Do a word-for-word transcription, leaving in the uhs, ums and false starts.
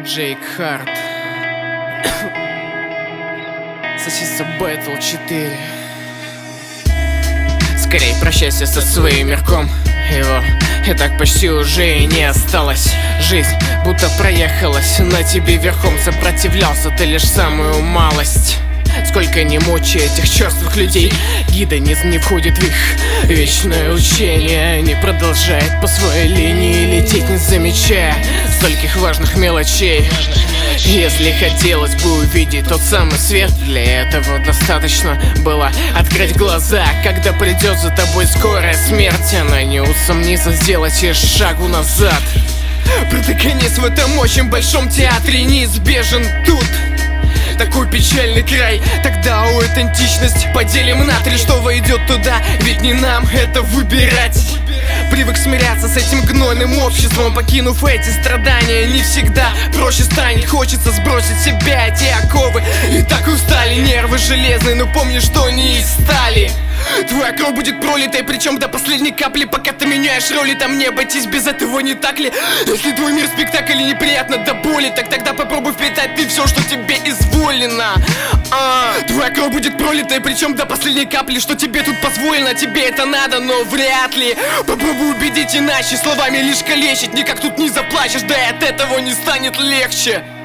Джейк Харт. Сосиса Бэтл четыре. Скорей прощайся со своим мирком. Его и так почти уже и не осталось. Жизнь будто проехалась на тебе верхом. Сопротивлялся ты лишь самую малость. Сколько не мучай этих черствых людей, гедонизм не входит в их вечное учение. Не продолжает по своей линии лететь, не замечая стольких важных мелочей. Если хотелось бы увидеть тот самый свет, для этого достаточно было открыть глаза. Когда придет за тобой скорая смерть, она не усомнится сделать и шагу назад. Протагонист в этом очень большом театре неизбежен тут. Такой печальный край, тогда аутентичность поделим на три, что войдет туда, ведь не нам это выбирать. Привык смиряться с этим гнойным обществом, покинув эти страдания, не всегда проще станет. Хочется сбросить с себя эти оковы, и так устали нервы железные, но помни, что не из стали. Твоя кровь будет пролитой, причем до последней капли. Пока ты меняешь роли, там не обойтись без этого, не так ли? Если твой мир спектакль и неприятно до боли, так тогда попробуй впитать ты все, что тебе изволено. а, Твоя кровь будет пролитой, причем до последней капли. Что тебе тут позволено, тебе это надо, но вряд ли. Попробуй убедить иначе, словами лишь калечить. Никак тут не заплачешь, да и от этого не станет легче.